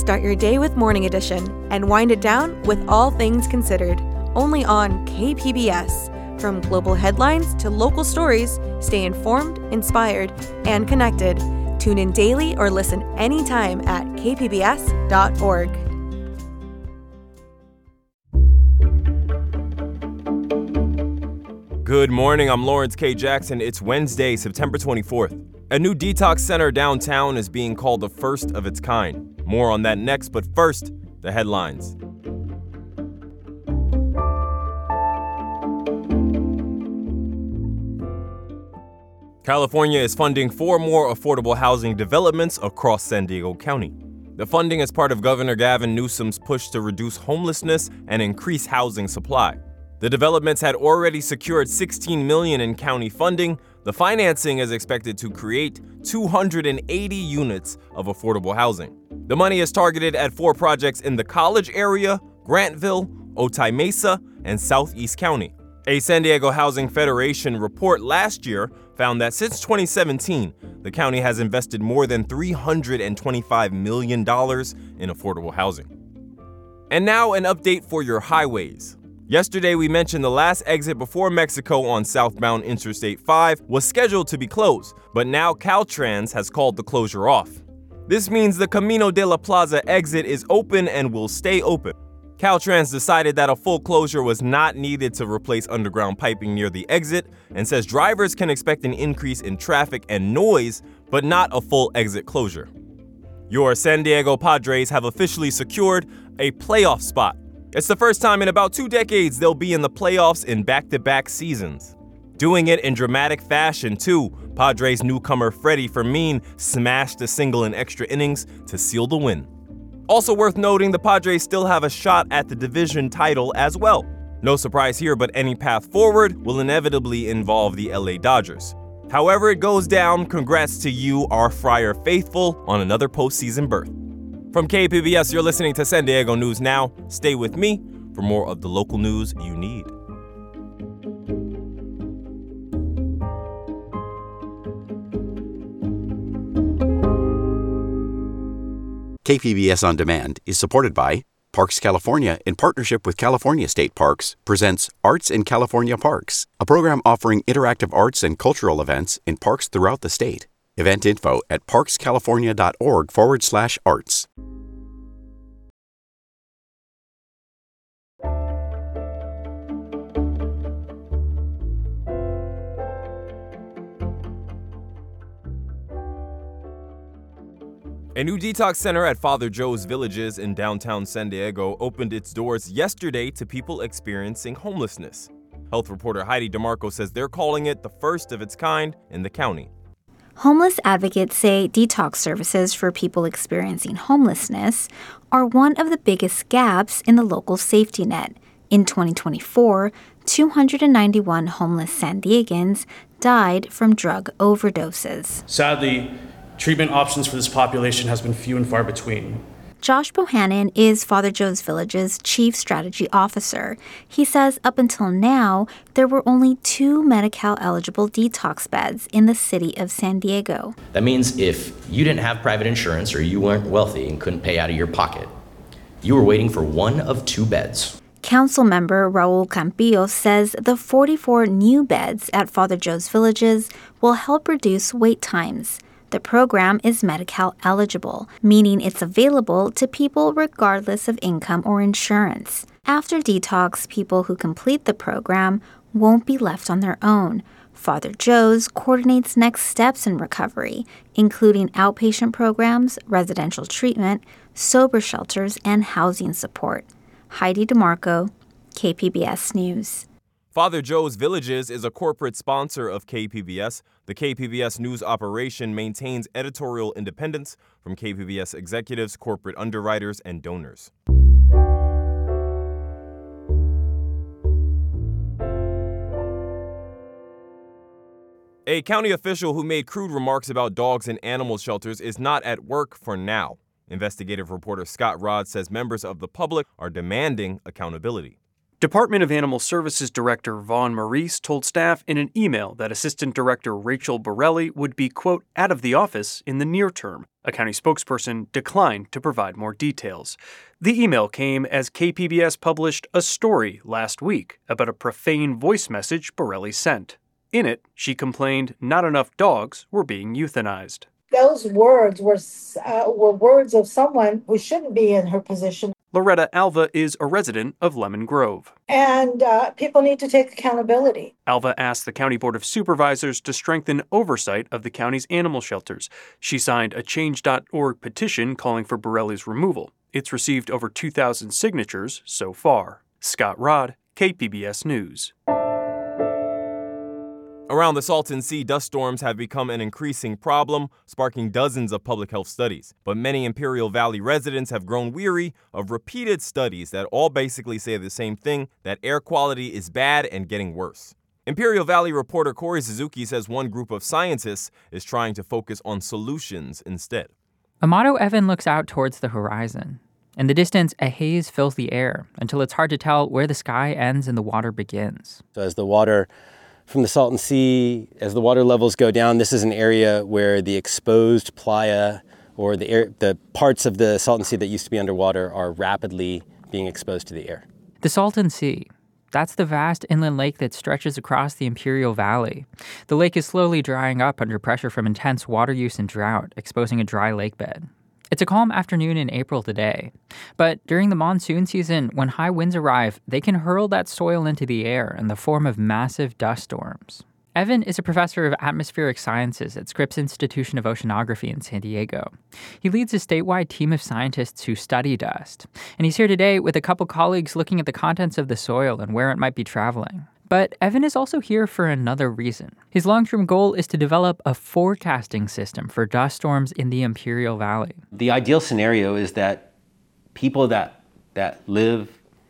Start your day with Morning Edition and wind it down with All Things Considered, only on KPBS. From global headlines to local stories, stay informed, inspired, and connected. Tune in daily or listen anytime at kpbs.org. Good morning, I'm Lawrence K. Jackson. It's Wednesday, September 24th. A new detox center downtown is being called the first of its kind. More on that next, but first, the headlines. California is funding 4 more affordable housing developments across San Diego County. The funding is part of Governor Gavin Newsom's push to reduce homelessness and increase housing supply. The developments had already secured $16 million in county funding. The financing is expected to create 280 units of affordable housing. The money is targeted at 4 projects in the College area, Grantville, Otay Mesa, and Southeast County. A San Diego Housing Federation report last year found that since 2017, the county has invested more than $325 million in affordable housing. And now an update for your highways. Yesterday, we mentioned the last exit before Mexico on southbound Interstate 5 was scheduled to be closed, but now Caltrans has called the closure off. This means the Camino de la Plaza exit is open and will stay open. Caltrans decided that a full closure was not needed to replace underground piping near the exit and says drivers can expect an increase in traffic and noise, but not a full exit closure. Your San Diego Padres have officially secured a playoff spot. It's the first time in about 2 decades they'll be in the playoffs in back-to-back seasons. Doing it in dramatic fashion, too, Padres newcomer Freddie Fermin smashed a single in extra innings to seal the win. Also worth noting, the Padres still have a shot at the division title as well. No surprise here, but any path forward will inevitably involve the LA Dodgers. However it goes down, congrats to you, our Friar faithful, on another postseason berth. From KPBS, you're listening to San Diego News Now. Stay with me for more of the local news you need. KPBS On Demand is supported by Parks California in partnership with California State Parks presents Arts in California Parks, a program offering interactive arts and cultural events in parks throughout the state. Event info at parkscalifornia.org/arts. A new detox center at Father Joe's Villages in downtown San Diego opened its doors yesterday to people experiencing homelessness. Health reporter Heidi DeMarco says they're calling it the first of its kind in the county. Homeless advocates say detox services for people experiencing homelessness are one of the biggest gaps in the local safety net. In 2024, 291 homeless San Diegans died from drug overdoses. Sadly, treatment options for this population has been few and far between. Josh Bohannon is Father Joe's Village's Chief Strategy Officer. He says up until now, there were only 2 Medi-Cal-eligible detox beds in the city of San Diego. That means if you didn't have private insurance or you weren't wealthy and couldn't pay out of your pocket, you were waiting for one of 2 beds. Council member Raul Campillo says the 44 new beds at Father Joe's Villages will help reduce wait times. The program is Medi-Cal eligible, meaning it's available to people regardless of income or insurance. After detox, people who complete the program won't be left on their own. Father Joe's coordinates next steps in recovery, including outpatient programs, residential treatment, sober shelters, and housing support. Heidi DeMarco, KPBS News. Father Joe's Villages is a corporate sponsor of KPBS. The KPBS News operation maintains editorial independence from KPBS executives, corporate underwriters, and donors. A county official who made crude remarks about dogs in animal shelters is not at work for now. Investigative reporter Scott Rodd says members of the public are demanding accountability. Department of Animal Services Director Vaughn Maurice told staff in an email that Assistant Director Rachel Borelli would be, quote, out of the office in the near term. A county spokesperson declined to provide more details. The email came as KPBS published a story last week about a profane voice message Borelli sent. In it, she complained not enough dogs were being euthanized. Those words were words of someone who shouldn't be in her position. Loretta Alva is a resident of Lemon Grove. And people need to take accountability. Alva asked the County Board of Supervisors to strengthen oversight of the county's animal shelters. She signed a Change.org petition calling for Borelli's removal. It's received over 2,000 signatures so far. Scott Rodd, KPBS News. Around the Salton Sea, dust storms have become an increasing problem, sparking dozens of public health studies. But many Imperial Valley residents have grown weary of repeated studies that all basically say the same thing, that air quality is bad and getting worse. Imperial Valley reporter Corey Suzuki says one group of scientists is trying to focus on solutions instead. Amato Evan looks out towards the horizon. In the distance, a haze fills the air until it's hard to tell where the sky ends and the water begins. So as the water from the Salton Sea, as the water levels go down, this is an area where the exposed playa or the parts of the Salton Sea that used to be underwater are rapidly being exposed to the air. The Salton Sea, that's the vast inland lake that stretches across the Imperial Valley. The lake is slowly drying up under pressure from intense water use and drought, exposing a dry lake bed. It's a calm afternoon in April today, but during the monsoon season, when high winds arrive, they can hurl that soil into the air in the form of massive dust storms. Evan is a professor of atmospheric sciences at Scripps Institution of Oceanography in San Diego. He leads a statewide team of scientists who study dust, and he's here today with a couple colleagues looking at the contents of the soil and where it might be traveling. But Evan is also here for another reason. His long-term goal is to develop a forecasting system for dust storms in the Imperial Valley. The ideal scenario is that people that live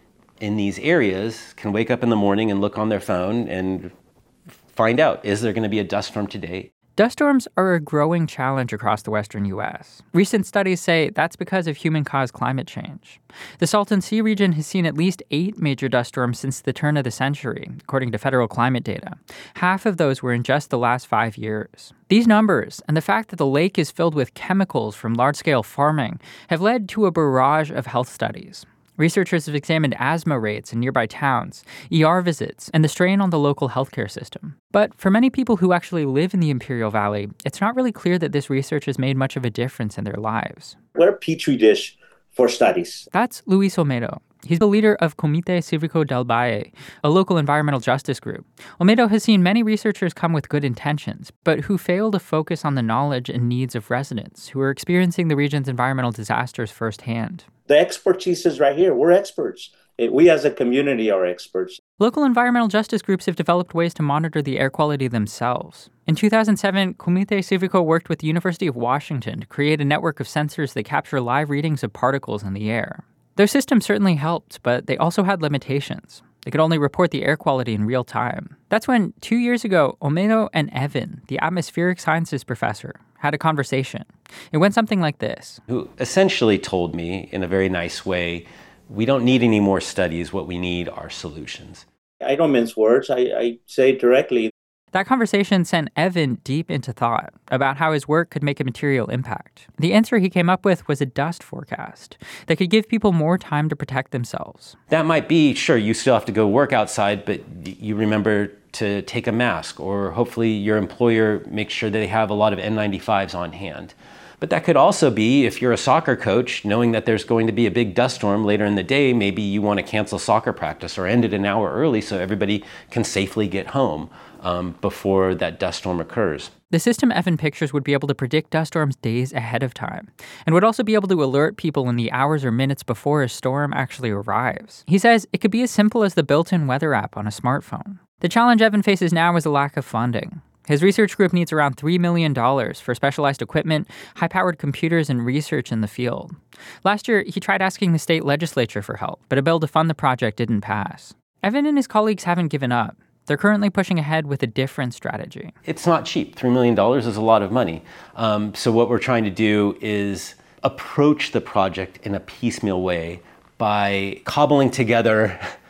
in these areas can wake up in the morning and look on their phone and find out, is there going to be a dust storm today? Dust storms are a growing challenge across the western U.S. Recent studies say that's because of human-caused climate change. The Salton Sea region has seen at least 8 major dust storms since the turn of the century, according to federal climate data. Half of those were in just the last 5 years. These numbers, and the fact that the lake is filled with chemicals from large-scale farming, have led to a barrage of health studies. Researchers have examined asthma rates in nearby towns, ER visits, and the strain on the local healthcare system. But for many people who actually live in the Imperial Valley, it's not really clear that this research has made much of a difference in their lives. We're a petri dish for studies. That's Luis Olmedo. He's the leader of Comité Cívico del Valle, a local environmental justice group. Olmedo has seen many researchers come with good intentions, but who fail to focus on the knowledge and needs of residents who are experiencing the region's environmental disasters firsthand. The expertise is right here. We're experts. We as a community are experts. Local environmental justice groups have developed ways to monitor the air quality themselves. In 2007, Comité Cívico worked with the University of Washington to create a network of sensors that capture live readings of particles in the air. Their system certainly helped, but they also had limitations. They could only report the air quality in real time. That's when, 2 years ago, Olmedo and Evan, the atmospheric sciences professor, had a conversation. It went something like this. Who essentially told me in a very nice way, we don't need any more studies. What we need are solutions. I don't mince words. I say it directly. That conversation sent Evan deep into thought about how his work could make a material impact. The answer he came up with was a dust forecast that could give people more time to protect themselves. That might be, sure, you still have to go work outside, but you remember to take a mask, or hopefully your employer makes sure that they have a lot of N95s on hand. But that could also be, if you're a soccer coach, knowing that there's going to be a big dust storm later in the day, maybe you want to cancel soccer practice or end it an hour early so everybody can safely get home before that dust storm occurs. The system Evan pictures would be able to predict dust storms days ahead of time, and would also be able to alert people in the hours or minutes before a storm actually arrives. He says it could be as simple as the built-in weather app on a smartphone. The challenge Evan faces now is a lack of funding. His research group needs around $3 million for specialized equipment, high-powered computers, and research in the field. Last year, he tried asking the state legislature for help, but a bill to fund the project didn't pass. Evan and his colleagues haven't given up. They're currently pushing ahead with a different strategy. It's not cheap. $3 million is a lot of money. So what we're trying to do is approach the project in a piecemeal way by cobbling together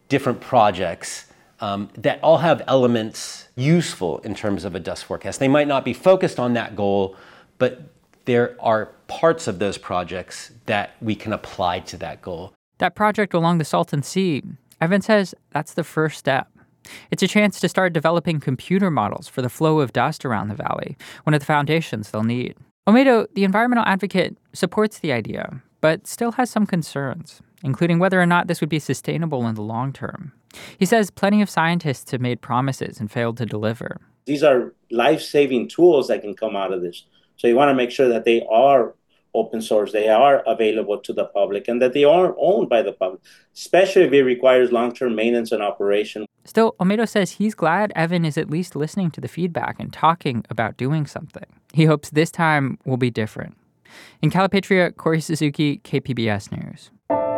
different projects that all have elements useful in terms of a dust forecast. They might not be focused on that goal, but there are parts of those projects that we can apply to that goal. That project along the Salton Sea, Evan says that's the first step. It's a chance to start developing computer models for the flow of dust around the valley, one of the foundations they'll need. Olmedo, the environmental advocate, supports the idea, but still has some concerns, including whether or not this would be sustainable in the long term. He says plenty of scientists have made promises and failed to deliver. These are life-saving tools that can come out of this. So you want to make sure that they are open source, they are available to the public, and that they are owned by the public, especially if it requires long-term maintenance and operation. Still, Olmedo says he's glad Evan is at least listening to the feedback and talking about doing something. He hopes this time will be different. In Calipatria, Corey Suzuki, KPBS News.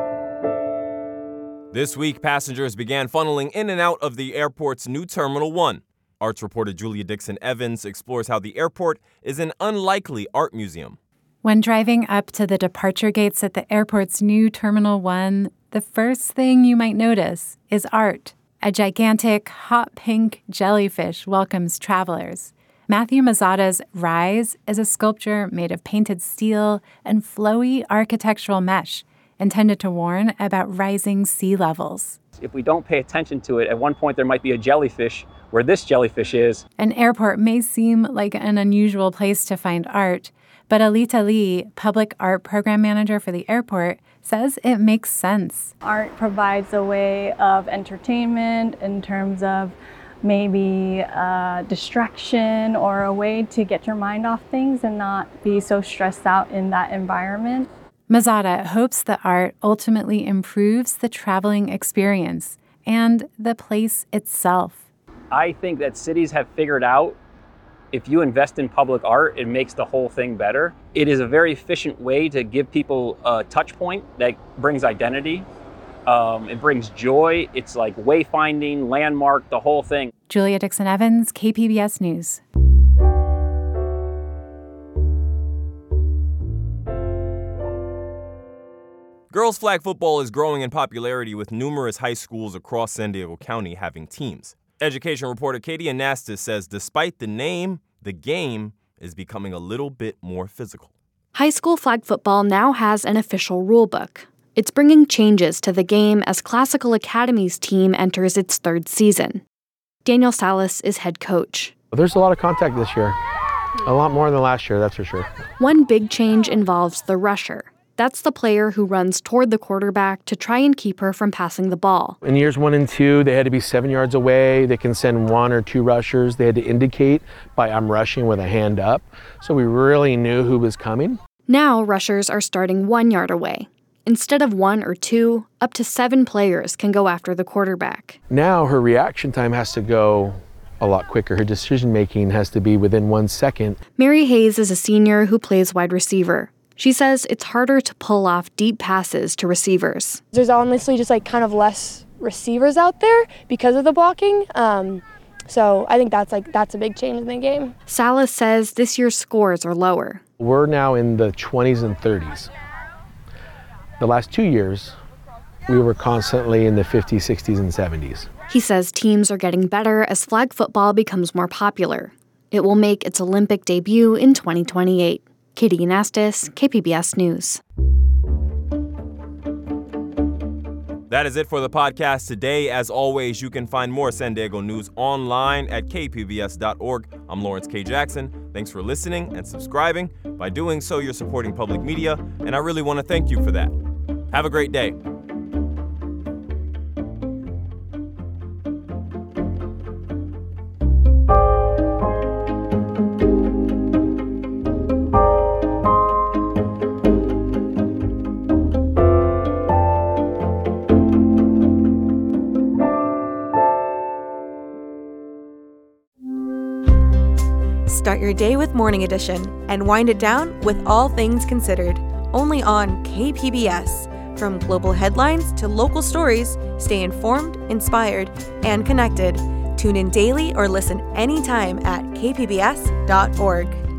This week, passengers began funneling in and out of the airport's new Terminal 1. Arts reporter Julia Dixon Evans explores how the airport is an unlikely art museum. When driving up to the departure gates at the airport's new Terminal 1, the first thing you might notice is art. A gigantic, hot pink jellyfish welcomes travelers. Matthew Mazzata's Rise is a sculpture made of painted steel and flowy architectural mesh, intended to warn about rising sea levels. If we don't pay attention to it, at one point there might be a jellyfish where this jellyfish is. An airport may seem like an unusual place to find art, but Alita Lee, public art program manager for the airport, says it makes sense. Art provides a way of entertainment in terms of maybe distraction or a way to get your mind off things and not be so stressed out in that environment. Mazzata hopes the art ultimately improves the traveling experience and the place itself. I think that cities have figured out if you invest in public art, it makes the whole thing better. It is a very efficient way to give people a touch point that brings identity. It brings joy. It's like wayfinding, landmark, the whole thing. Julia Dixon Evans, KPBS News. Girls flag football is growing in popularity with numerous high schools across San Diego County having teams. Education reporter Katie Anastas says despite the name, the game is becoming a little bit more physical. High school flag football now has an official rule book. It's bringing changes to the game as Classical Academy's team enters its third season. Daniel Salas is head coach. There's a lot of contact this year. A lot more than last year, that's for sure. One big change involves the rusher. That's the player who runs toward the quarterback to try and keep her from passing the ball. In years 1 and 2, they had to be 7 yards away. They can send 1 or 2 rushers. They had to indicate by I'm rushing with a hand up. So we really knew who was coming. Now rushers are starting 1 yard away. Instead of 1 or 2, up to 7 players can go after the quarterback. Now her reaction time has to go a lot quicker. Her decision making has to be within 1 second. Mary Hayes is a senior who plays wide receiver. She says it's harder to pull off deep passes to receivers. There's honestly just kind of less receivers out there because of the blocking. So I think that's a big change in the game. Salas says this year's scores are lower. We're now in the 20s and 30s. The last 2 years, we were constantly in the 50s, 60s, and 70s. He says teams are getting better as flag football becomes more popular. It will make its Olympic debut in 2028. Katie Anastas, KPBS News. That is it for the podcast today. As always, you can find more San Diego news online at kpbs.org. I'm Lawrence K. Jackson. Thanks for listening and subscribing. By doing so, you're supporting public media, and I really want to thank you for that. Have a great day. Start your day with Morning Edition and wind it down with All Things Considered, only on KPBS. From global headlines to local stories, stay informed, inspired, and connected. Tune in daily or listen anytime at kpbs.org.